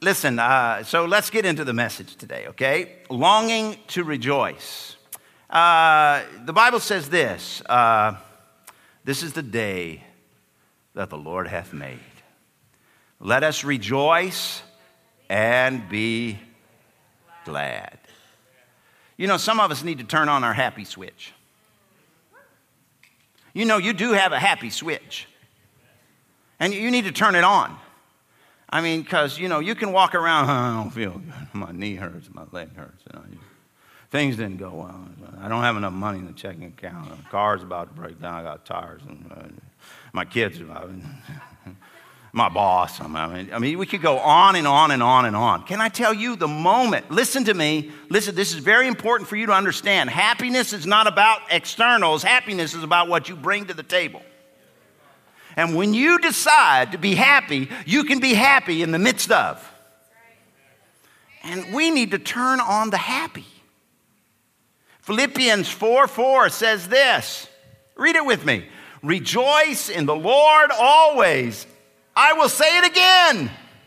Listen, so let's get into the message today, okay? Longing to rejoice. The Bible says this, this is the day that the Lord hath made. Let us rejoice and be glad. You know, some of us need to turn on our happy switch. You know, you do have a happy switch. And you need to turn it on. I mean, because, you know, you can walk around, I don't feel good. My knee hurts, my leg hurts. You know, things didn't go well. I don't have enough money in the checking account. The car's about to break down. I got tires. And my kids, my boss. I mean, we could go on and on and on and on. Can I tell you the moment? Listen to me. Listen, this is very important for you to understand. Happiness is not about externals. Happiness is about what you bring to the table. And when you decide to be happy, you can be happy in the midst of. And we need to turn on the happy. Philippians 4:4 says this. Read it with me. Rejoice in the Lord always. I will say it again.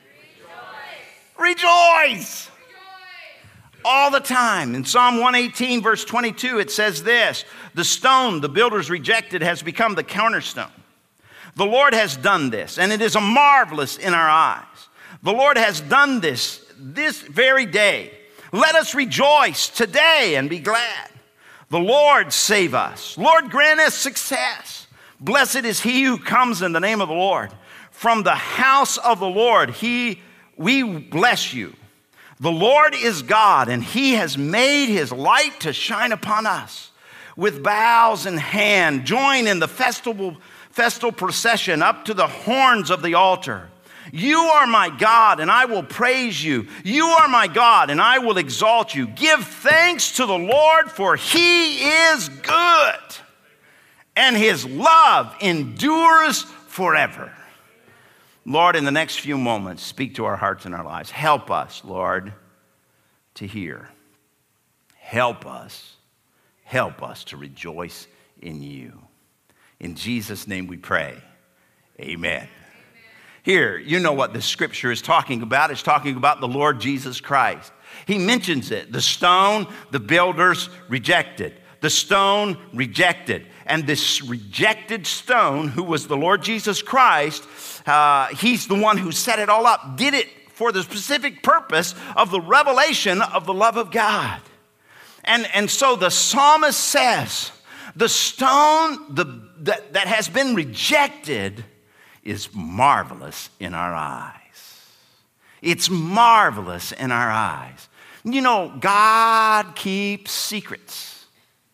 Rejoice. All the time. In Psalm 118, verse 22, it says this. The stone the builders rejected has become the cornerstone. The Lord has done this, and it is marvelous in our eyes. The Lord has done this very day. Let us rejoice today and be glad. The Lord save us. Lord, grant us success. Blessed is he who comes in the name of the Lord. From the house of the Lord, we bless you. The Lord is God, and he has made his light to shine upon us. With boughs in hand, join in the festal procession up to the horns of the altar. You are my God, and I will praise you. You are my God, and I will exalt you. Give thanks to the Lord, for he is good, and his love endures forever. Lord, in the next few moments, speak to our hearts and our lives. Help us, Lord, to hear. Help us to rejoice in you. In Jesus' name we pray. Amen. Here, you know what the scripture is talking about. It's talking about the Lord Jesus Christ. He mentions it. The stone the builders rejected. The stone rejected. And this rejected stone, who was the Lord Jesus Christ, he's the one who set it all up, did it for the specific purpose of the revelation of the love of God. And so the psalmist says, the stone that has been rejected is marvelous in our eyes. It's marvelous in our eyes. You know, God keeps secrets.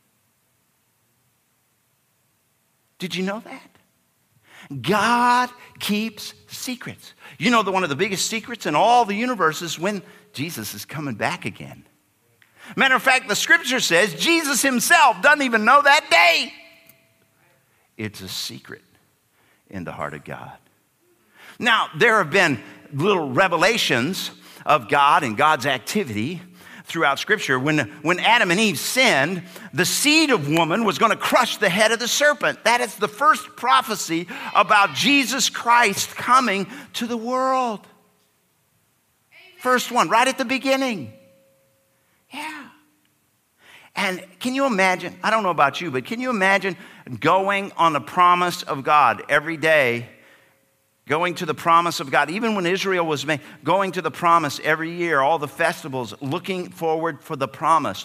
Did you know that? God keeps secrets. You know that one of the biggest secrets in all the universe is when Jesus is coming back again. Matter of fact, the scripture says Jesus himself doesn't even know that day. It's a secret in the heart of God. Now, there have been little revelations of God and God's activity throughout Scripture. When Adam and Eve sinned, the seed of woman was going to crush the head of the serpent. That is the first prophecy about Jesus Christ coming to the world. Amen. First one, right at the beginning. Yeah. And can you imagine, I don't know about you, but can you imagine going on the promise of God every day, going to the promise of God, even when Israel was made, going to the promise every year, all the festivals, looking forward for the promise,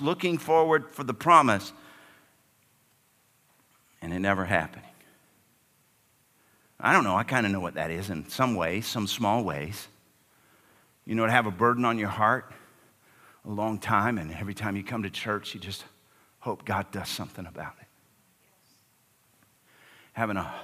and it never happening. I don't know, I kind of know what that is in some ways, some small ways. You know, to have a burden on your heart a long time, and every time you come to church, you just hope God does something about it. Having a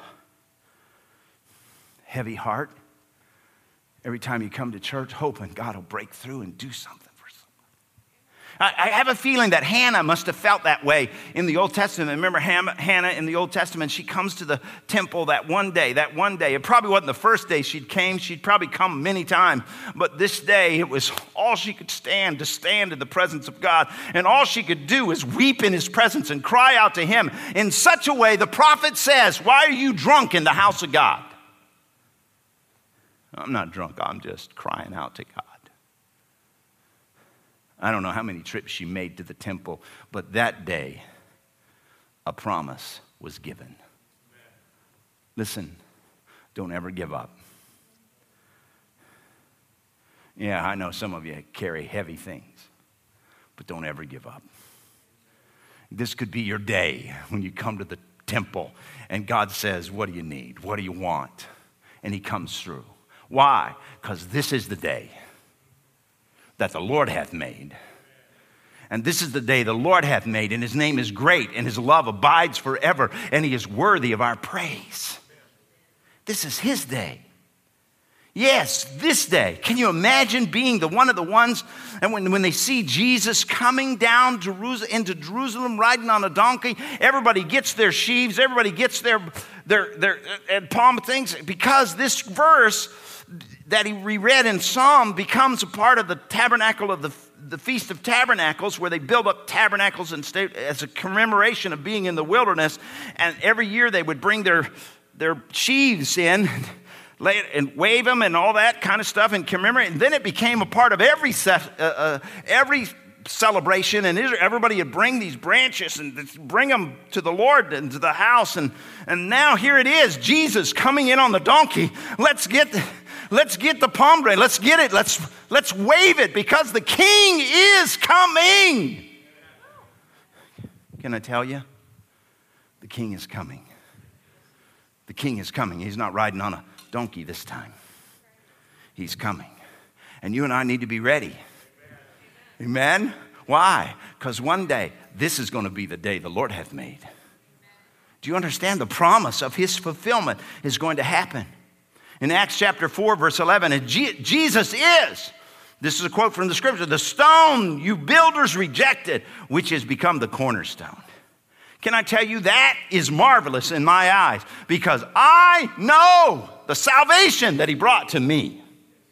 heavy heart, every time you come to church, hoping God will break through and do something for someone. I have a feeling that Hannah must have felt that way in the Old Testament. Remember Hannah in the Old Testament, she comes to the temple that one day. It probably wasn't the first day she'd probably come many times. But this day, it was all she could stand to stand in the presence of God. And all she could do is weep in his presence and cry out to him in such a way, the prophet says, "Why are you drunk in the house of God?" I'm not drunk, I'm just crying out to God. I don't know how many trips she made to the temple, but that day, a promise was given. Listen, don't ever give up. Yeah, I know some of you carry heavy things, but don't ever give up. This could be your day when you come to the temple and God says, what do you need? What do you want? And he comes through. Why? Because this is the day that the Lord hath made. And this is the day the Lord hath made, and his name is great, and his love abides forever, and he is worthy of our praise. This is his day. Yes, this day. Can you imagine being one of the ones, and when they see Jesus coming down into Jerusalem riding on a donkey, everybody gets their sheaves, everybody gets their palm things, because this verse that he reread in Psalm becomes a part of the tabernacle of the Feast of Tabernacles, where they build up tabernacles and as a commemoration of being in the wilderness. And every year they would bring their sheaves in and wave them and all that kind of stuff and commemorate. And then it became a part of every celebration, and everybody would bring these branches and bring them to the Lord and to the house. And now here it is, Jesus coming in on the donkey. Let's get the palm branch. Let's get it. Let's wave it, because the King is coming. Can I tell you? The King is coming. The King is coming. He's not riding on a donkey this time. He's coming. And you and I need to be ready. Amen? Why? Because one day, this is going to be the day the Lord hath made. Do you understand? The promise of his fulfillment is going to happen. In Acts chapter 4, verse 11, and Jesus is, this is a quote from the scripture, the stone you builders rejected, which has become the cornerstone. Can I tell you, that is marvelous in my eyes, because I know the salvation that he brought to me.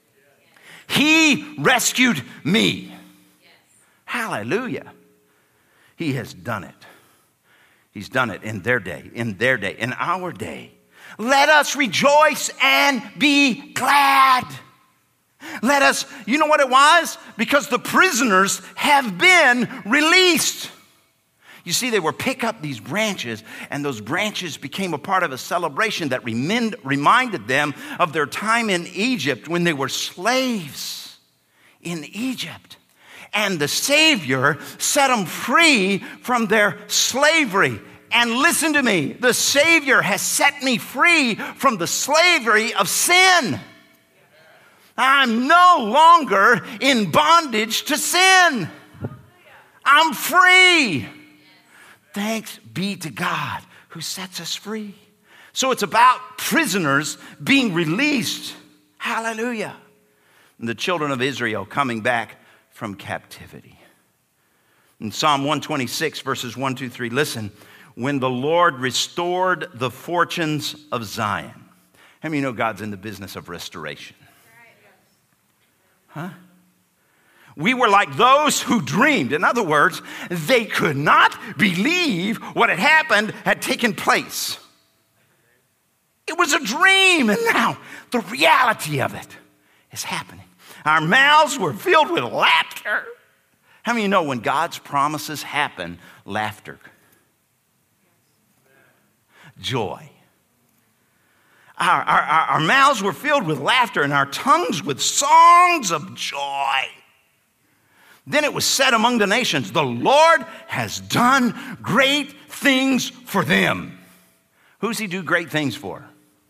He rescued me. Hallelujah. He has done it. He's done it in their day, in our day. Let us rejoice and be glad. Let us, you know what it was? Because the prisoners have been released. You see, they were pick up these branches, and those branches became a part of a celebration that reminded them of their time in Egypt when they were slaves in Egypt. And the Savior set them free from their slavery. And listen to me, the Savior has set me free from the slavery of sin. I'm no longer in bondage to sin. I'm free. Thanks be to God who sets us free. So it's about prisoners being released. Hallelujah. And the children of Israel coming back from captivity. In Psalm 126, verses 1, 2, 3, listen. When the Lord restored the fortunes of Zion. How many of you know God's in the business of restoration? Huh? We were like those who dreamed. In other words, they could not believe what had happened had taken place. It was a dream, and now the reality of it is happening. Our mouths were filled with laughter. How many of you know when God's promises happen, laughter, joy? Our mouths were filled with laughter and our tongues with songs of joy. Then it was said among the nations, the Lord has done great things for them. Who's he do great things for?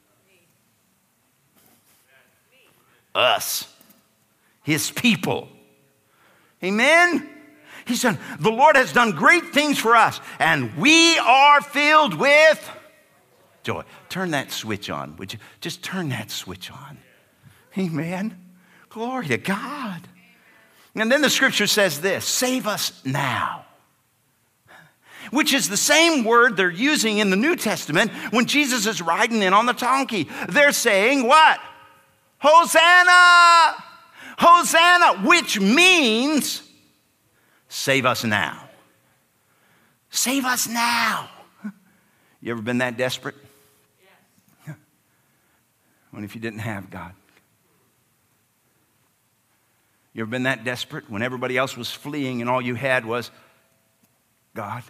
Us. His people. Amen? He said, the Lord has done great things for us, and we are filled with joy. Turn that switch on, would you? Just turn that switch on. Amen? Glory to God. And then the scripture says this, save us now. Which is the same word they're using in the New Testament when Jesus is riding in on the donkey. They're saying what? Hosanna! Hosanna, which means save us now. Save us now. You ever been that desperate? Yeah. What if you didn't have God? You ever been that desperate when everybody else was fleeing and all you had was God?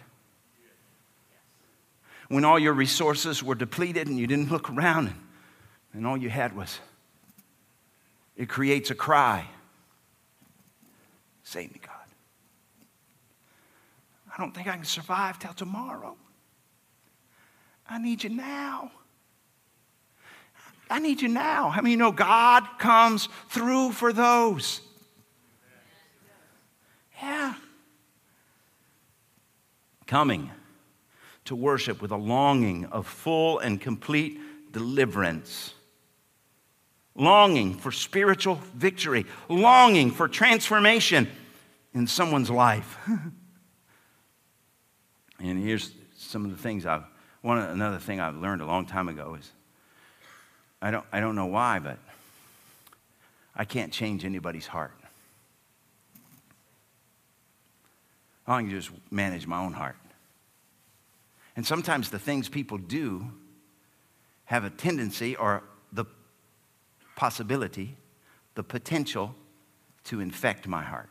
When all your resources were depleted and you didn't look around and all you had was, it creates a cry. Save me, God. I don't think I can survive till tomorrow. I need you now. I need you now. How many of you know God comes through for those? Yeah. Coming to worship with a longing of full and complete deliverance. Longing for spiritual victory. Longing for transformation in someone's life. And here's some of the things another thing I've learned a long time ago is, I don't know why, but I can't change anybody's heart. I can just manage my own heart. And sometimes the things people do have a tendency or the possibility, the potential to infect my heart.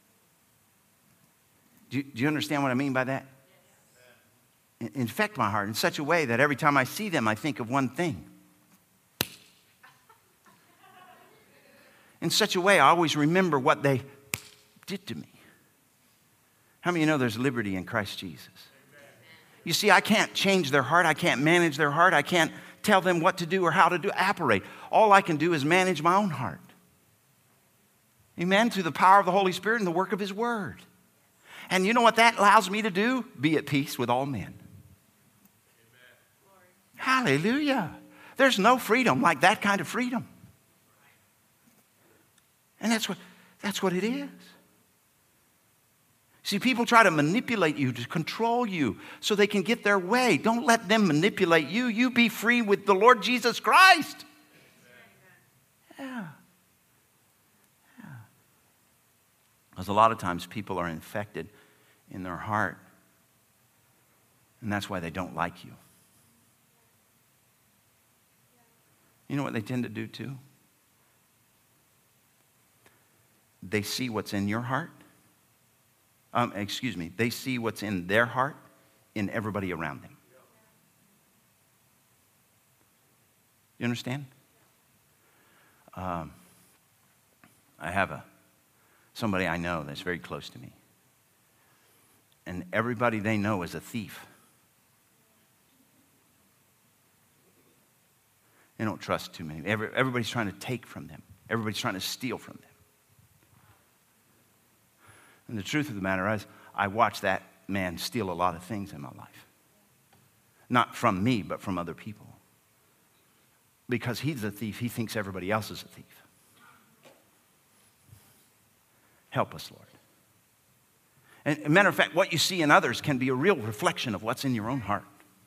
Do you understand what I mean by that? Infect my heart in such a way that every time I see them, I think of one thing. In such a way, I always remember what they did to me. How many of you know there's liberty in Christ Jesus? You see, I can't change their heart. I can't manage their heart. I can't tell them what to do or how to operate. All I can do is manage my own heart. Amen? Through the power of the Holy Spirit and the work of His Word. And you know what that allows me to do? Be at peace with all men. Hallelujah. There's no freedom like that kind of freedom. And that's what it is. See, people try to manipulate you, to control you, so they can get their way. Don't let them manipulate you. You be free with the Lord Jesus Christ. Yeah. Because a lot of times people are infected in their heart, and that's why they don't like you. You know what they tend to do too? They see what's in your heart. They see what's in their heart in everybody around them. You understand? I have somebody I know that's very close to me. And everybody they know is a thief. They don't trust too many. Everybody's trying to take from them. Everybody's trying to steal from them. And the truth of the matter is, I watched that man steal a lot of things in my life. Not from me, but from other people. Because he's a thief, he thinks everybody else is a thief. Help us, Lord. And as a matter of fact, what you see in others can be a real reflection of what's in your own heart.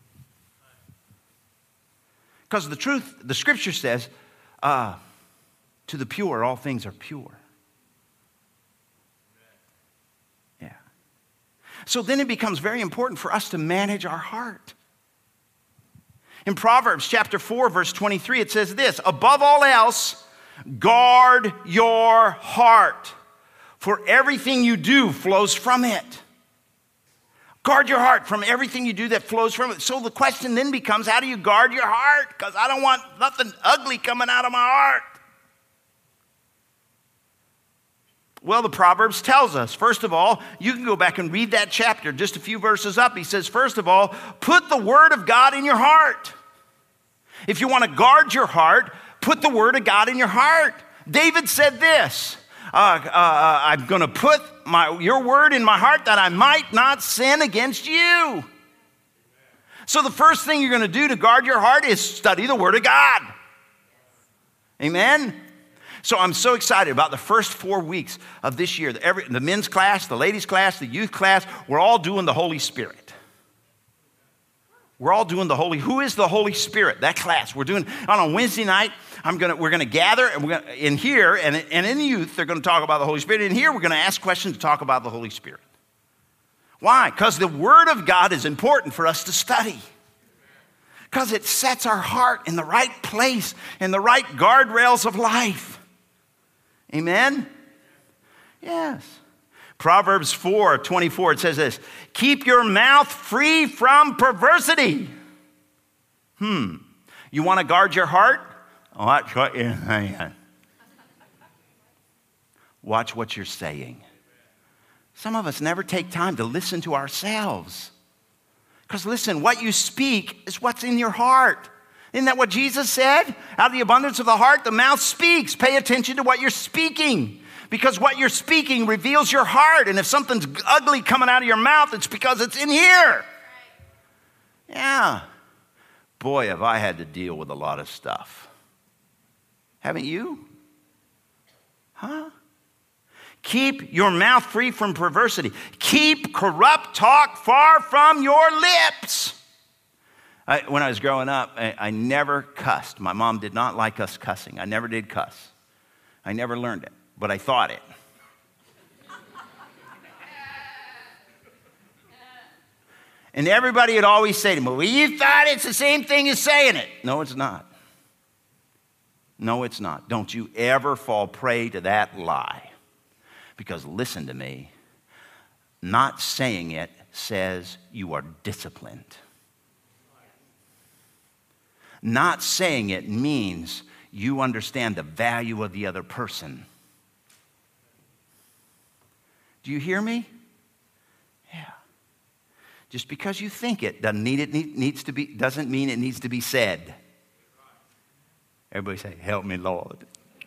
Because the truth, the scripture says, to the pure, all things are pure. Yeah. So then it becomes very important for us to manage our heart. In Proverbs chapter 4, verse 23, it says this, above all else, guard your heart, for everything you do flows from it. Guard your heart from everything you do that flows from it. So the question then becomes, how do you guard your heart? Because I don't want nothing ugly coming out of my heart. Well, the Proverbs tells us, first of all, you can go back and read that chapter just a few verses up. He says, first of all, put the word of God in your heart. If you want to guard your heart, put the word of God in your heart. David said this, I'm going to put your word in my heart that I might not sin against you. So the first thing you're going to do to guard your heart is study the word of God. Amen? So I'm so excited about the first 4 weeks of this year. The men's class, the ladies' class, the youth class, we're all doing the Holy Spirit. We're all doing who is the Holy Spirit? That class. We're doing on a Wednesday night. We're going to gather and in here and in the youth, they're going to talk about the Holy Spirit. In here, we're going to ask questions to talk about the Holy Spirit. Why? Because the Word of God is important for us to study. Because it sets our heart in the right place, in the right guardrails of life. Amen? Yes. Proverbs 4:24, it says this, keep your mouth free from perversity. You want to guard your heart? Watch what you're saying. Watch what you're saying. Some of us never take time to listen to ourselves. Because listen, what you speak is what's in your heart. Isn't that what Jesus said? Out of the abundance of the heart, the mouth speaks. Pay attention to what you're speaking. Because what you're speaking reveals your heart. And if something's ugly coming out of your mouth, it's because it's in here. Yeah. Boy, have I had to deal with a lot of stuff. Haven't you? Huh? Keep your mouth free from perversity. Keep corrupt talk far from your lips. When I was growing up, I never cussed. My mom did not like us cussing. I never did cuss. I never learned it, but I thought it. And everybody would always say to me, well, you thought it's the same thing as saying it. No, it's not. No, it's not. Don't you ever fall prey to that lie. Because listen to me, not saying it says you are disciplined. Not saying it means you understand the value of the other person. Do you hear me? Yeah. Just because you think it doesn't mean it needs to be said. Everybody say, help me, Lord.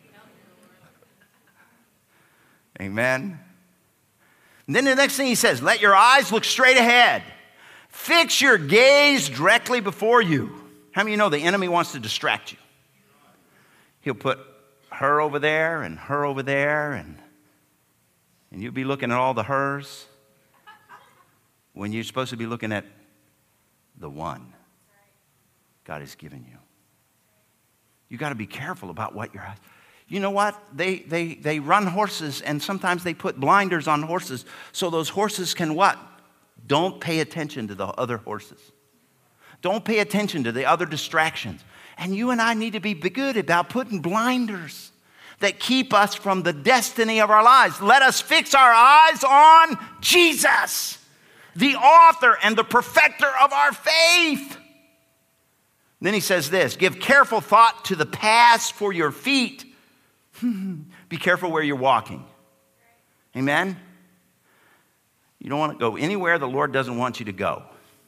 Amen. And then the next thing he says, let your eyes look straight ahead. Fix your gaze directly before you. How many of you know the enemy wants to distract you? He'll put her over there and her over there, and you'll be looking at all the hers when you're supposed to be looking at the one God has given you. You got to be careful about what your eyes. You know what? They run horses, and sometimes they put blinders on horses so those horses can what? Don't pay attention to the other horses. Don't pay attention to the other distractions. And you and I need to be good about putting blinders that keep us from the destiny of our lives. Let us fix our eyes on Jesus, the author and the perfecter of our faith. Then he says this, give careful thought to the paths for your feet. Be careful where you're walking. Amen? You don't want to go anywhere the Lord doesn't want you to go.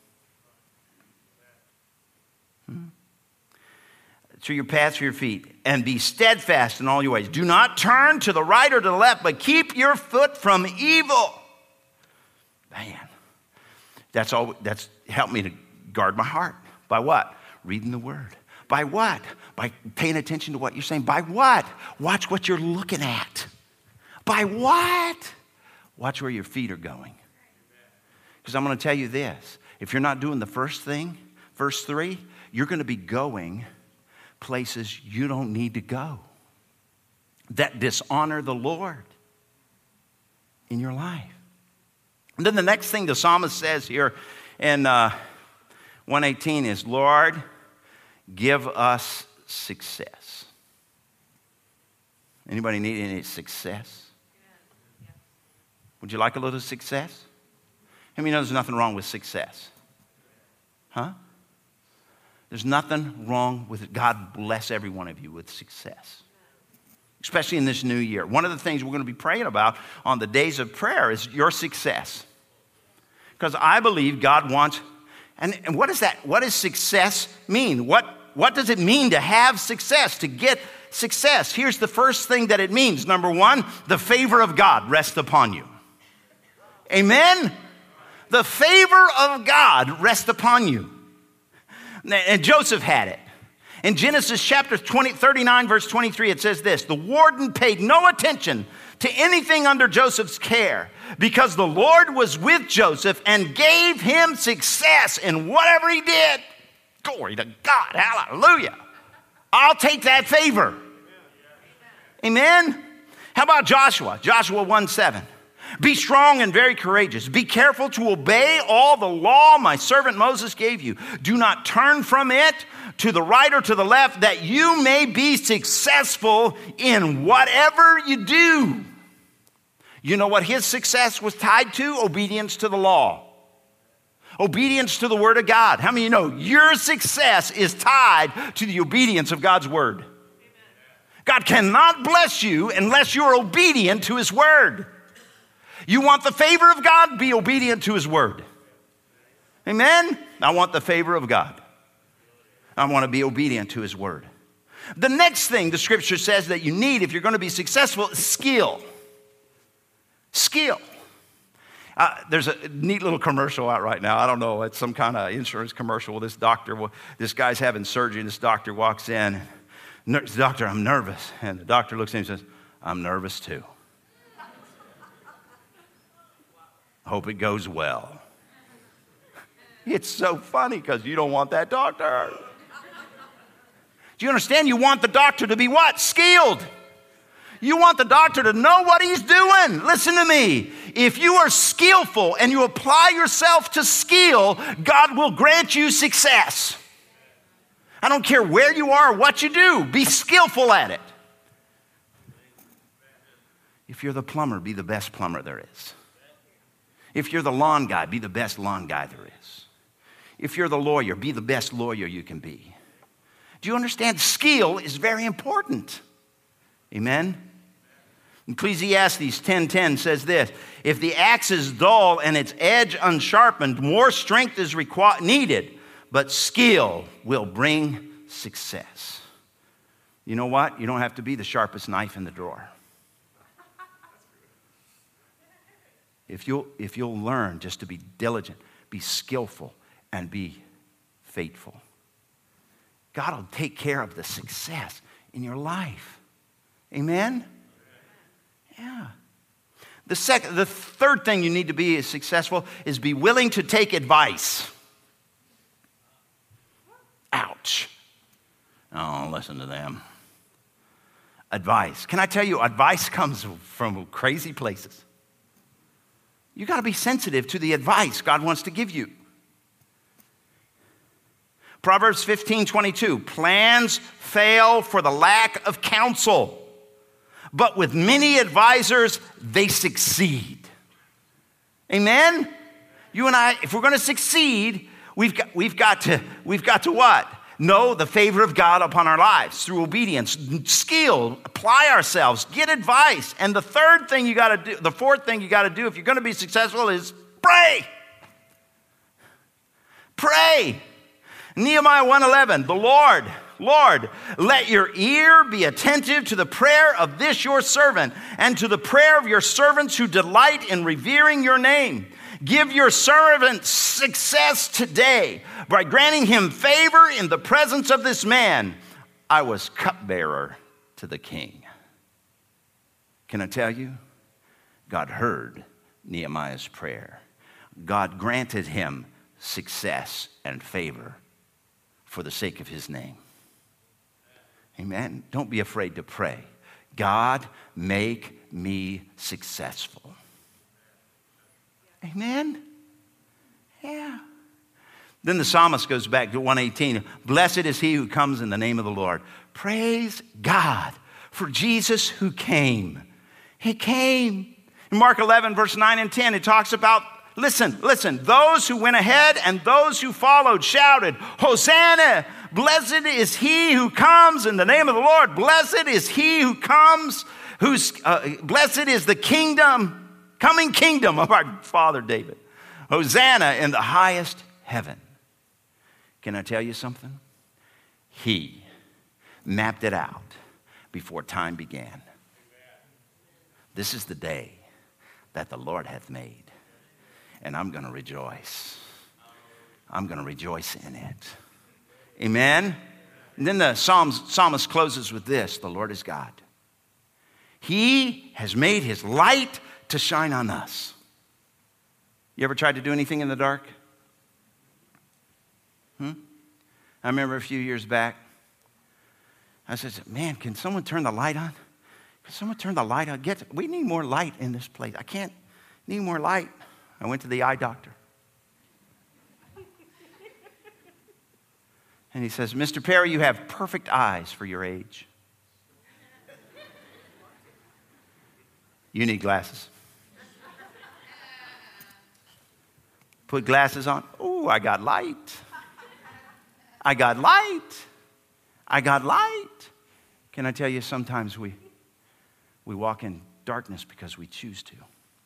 Through your paths for your feet. And be steadfast in all your ways. Do not turn to the right or to the left, but keep your foot from evil. Man, that's helped me to guard my heart. By what? Reading the Word. By what? By paying attention to what you're saying. By what? Watch what you're looking at. By what? Watch where your feet are going. Because I'm going to tell you this. If you're not doing the first thing, verse 3, you're going to be going places you don't need to go that dishonor the Lord in your life. And then the next thing the psalmist says here in 118 is, Lord, give us success. Anybody need any success? Would you like a little success? How many know there's nothing wrong with success? Huh? There's nothing wrong with it. God bless every one of you with success. Especially in this new year. One of the things we're going to be praying about on the days of prayer is your success. Because I believe God wants, and what is that? What does success mean? What does it mean to have success, to get success? Here's the first thing that it means. Number one, the favor of God rests upon you. Amen? The favor of God rests upon you. And Joseph had it. In Genesis chapter 39, verse 23, it says this, the warden paid no attention to anything under Joseph's care because the Lord was with Joseph and gave him success in whatever he did. Glory to God. Hallelujah. I'll take that favor. Amen. How about Joshua? Joshua 1:7. Be strong and very courageous. Be careful to obey all the law my servant Moses gave you. Do not turn from it to the right or to the left, that you may be successful in whatever you do. You know what his success was tied to? Obedience to the law. Obedience to the Word of God. How many of you know your success is tied to the obedience of God's Word? Amen. God cannot bless you unless you're obedient to His Word. You want the favor of God? Be obedient to His Word. Amen? I want the favor of God. I want to be obedient to His Word. The next thing the Scripture says that you need if you're going to be successful is skill. Skill. There's a neat little commercial out right now. I don't know. It's some kind of insurance commercial. This guy's having surgery, and this doctor walks in. Doctor, I'm nervous. And the doctor looks at him and says, I'm nervous too. Hope it goes well. It's so funny because you don't want that doctor. Do you understand? You want the doctor to be what? Skilled. You want the doctor to know what he's doing. Listen to me. If you are skillful and you apply yourself to skill, God will grant you success. I don't care where you are or what you do. Be skillful at it. If you're the plumber, be the best plumber there is. If you're the lawn guy, be the best lawn guy there is. If you're the lawyer, be the best lawyer you can be. Do you understand? Skill is very important. Amen? Ecclesiastes 10:10 says this, if the axe is dull and its edge unsharpened, more strength is needed, but skill will bring success. You know what? You don't have to be the sharpest knife in the drawer. If you'll learn just to be diligent, be skillful, and be faithful, God will take care of the success in your life. Amen? Yeah. The third thing you need to be successful is be willing to take advice. Ouch. Oh, listen to them. Advice. Can I tell you, advice comes from crazy places. You got to be sensitive to the advice God wants to give you. Proverbs 15:22, plans fail for the lack of counsel, but with many advisors, they succeed. Amen? You and I, if we're going to succeed, we've got to what? Know the favor of God upon our lives through obedience, skill, apply ourselves, get advice. And the fourth thing you got to do if you're going to be successful is pray. Pray. Nehemiah 1:11, the Lord, let your ear be attentive to the prayer of this your servant and to the prayer of your servants who delight in revering your name. Give your servant success today by granting him favor in the presence of this man. I was cupbearer to the king. Can I tell you? God heard Nehemiah's prayer. God granted him success and favor for the sake of his name. Amen. Don't be afraid to pray. God, make me successful. Amen. Yeah. Then the psalmist goes back to 118. Blessed is he who comes in the name of the Lord. Praise God for Jesus who came. He came. In Mark 11, verse 9 and 10, it talks about, listen, those who went ahead and those who followed shouted, Hosanna, blessed is he who comes in the name of the Lord. Blessed is he who comes, blessed is the coming kingdom of our father David. Hosanna in the highest heaven. Can I tell you something? He mapped it out before time began. This is the day that the Lord hath made, and I'm going to rejoice. I'm going to rejoice in it. Amen? And then the psalmist closes with this, the Lord is God. He has made his light to shine on us. You ever tried to do anything in the dark? I remember a few years back, I said, man, can someone turn the light on? Can someone turn the light on? We need more light in this place. Need more light. I went to the eye doctor. And he says, Mr. Perry, you have perfect eyes for your age. You need glasses. Put glasses on. Oh, I got light. I got light. I got light. Can I tell you, sometimes we walk in darkness because we choose to.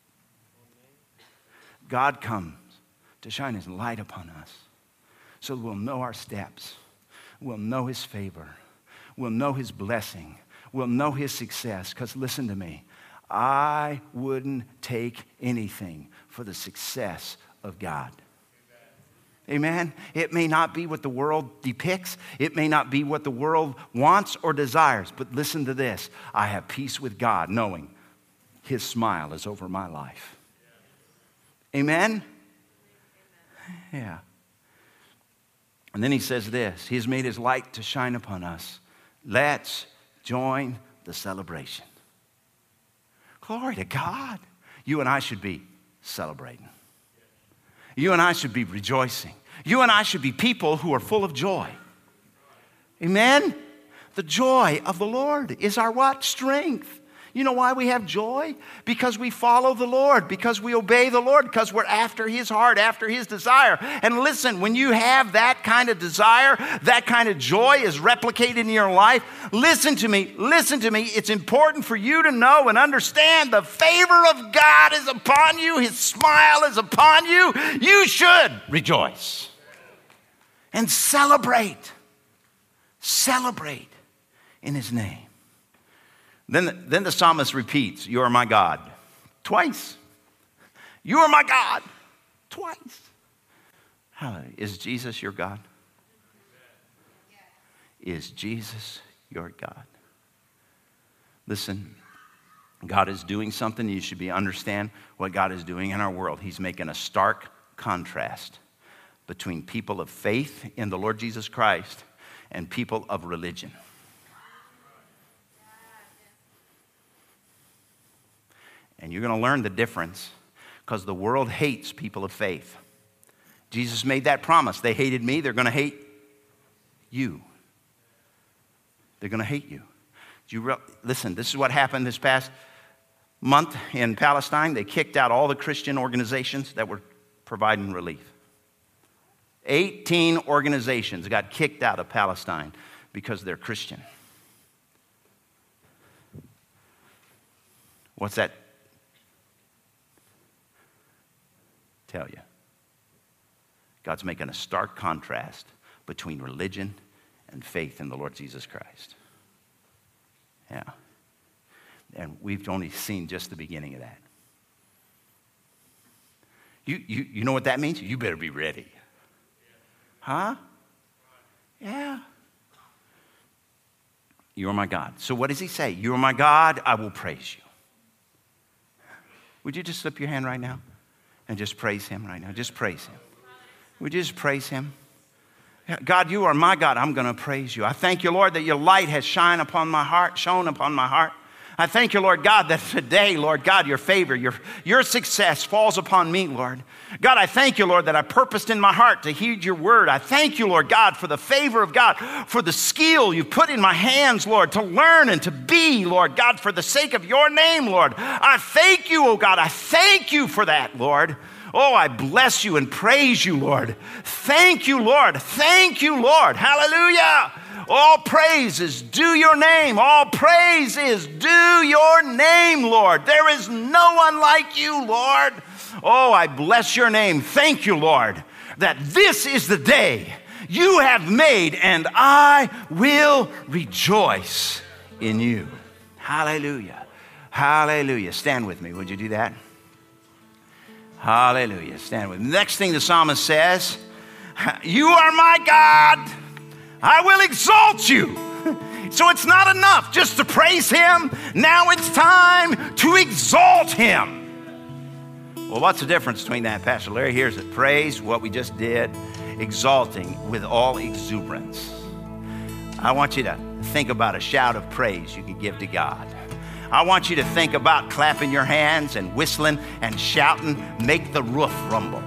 God comes to shine his light upon us so we'll know our steps. We'll know his favor. We'll know his blessing. We'll know his success. Because listen to me, I wouldn't take anything for the success of God. Amen. It may not be what the world depicts. It may not be what the world wants or desires. But listen to this. I have peace with God knowing his smile is over my life. Amen? Yeah. And then he says this. He has made his light to shine upon us. Let's join the celebration. Glory to God. You and I should be celebrating. You and I should be rejoicing. You and I should be people who are full of joy. Amen? The joy of the Lord is our what? Strength. You know why we have joy? Because we follow the Lord, because we obey the Lord, because we're after his heart, after his desire. And listen, when you have that kind of desire, that kind of joy is replicated in your life, listen to me. It's important for you to know and understand the favor of God is upon you. His smile is upon you. You should rejoice and celebrate. Celebrate in his name. Then the psalmist repeats, you are my God, twice. You are my God, twice. Is Jesus your God? Is Jesus your God? Listen, God is doing something. You should understand what God is doing in our world. He's making a stark contrast between people of faith in the Lord Jesus Christ and people of religion. And you're going to learn the difference because the world hates people of faith. Jesus made that promise. They hated me. They're going to hate you. They're going to hate you. Listen, this is what happened this past month in Palestine. They kicked out all the Christian organizations that were providing relief. 18 organizations got kicked out of Palestine because they're Christian. What's that tell you? God's making a stark contrast between religion and faith in the Lord Jesus Christ. Yeah. And we've only seen just the beginning of that. You know what that means? You better be ready. Huh? Yeah. You are my God. So what does he say? You are my God, I will praise you. Would you just slip your hand right now and just praise him right now? Just praise him. Would you just praise him? God, you are my God. I'm going to praise you. I thank you, Lord, that your light has shone upon my heart. I thank you, Lord God, that today, Lord God, your favor, your success falls upon me, Lord. God, I thank you, Lord, that I purposed in my heart to heed your word. I thank you, Lord God, for the favor of God, for the skill you put in my hands, Lord, to learn and to be, Lord God, for the sake of your name, Lord. I thank you, oh God. I thank you for that, Lord. Oh, I bless you and praise you, Lord. Thank you, Lord. Thank you, Lord. Hallelujah. All praise is due your name. All praise is due your name, Lord. There is no one like you, Lord. Oh, I bless your name. Thank you, Lord, that this is the day you have made, and I will rejoice in you. Hallelujah. Hallelujah. Stand with me. Would you do that? Hallelujah. Stand with me. Next thing the psalmist says, you are my God. I will exalt you. So it's not enough just to praise him. Now it's time to exalt him. Well, what's the difference between that, Pastor Larry? Here's it. Praise, what we just did, exalting with all exuberance. I want you to think about a shout of praise you can give to God. I want you to think about clapping your hands and whistling and shouting, make the roof rumble.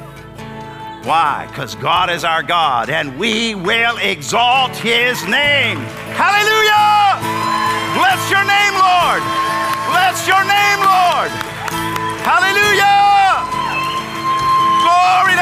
Why? Because God is our God, and we will exalt his name. Hallelujah! Bless your name, Lord. Bless your name, Lord. Hallelujah! Glory to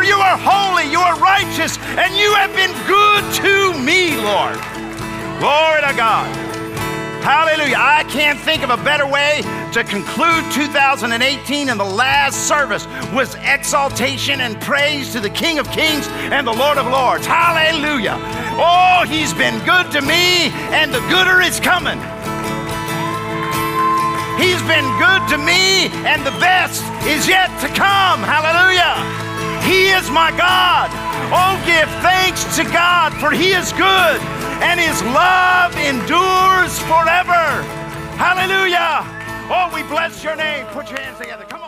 For you are holy, you are righteous, and you have been good to me, Lord. Glory to God. Hallelujah. I can't think of a better way to conclude 2018, and the last service was exaltation and praise to the King of Kings and the Lord of Lords. Hallelujah. Oh, he's been good to me, and the gooder is coming. He's been good to me, and the best is yet to come. Hallelujah. He is my God. Oh, give thanks to God, for he is good, and his love endures forever. Hallelujah. Oh, we bless your name. Put your hands together. Come on.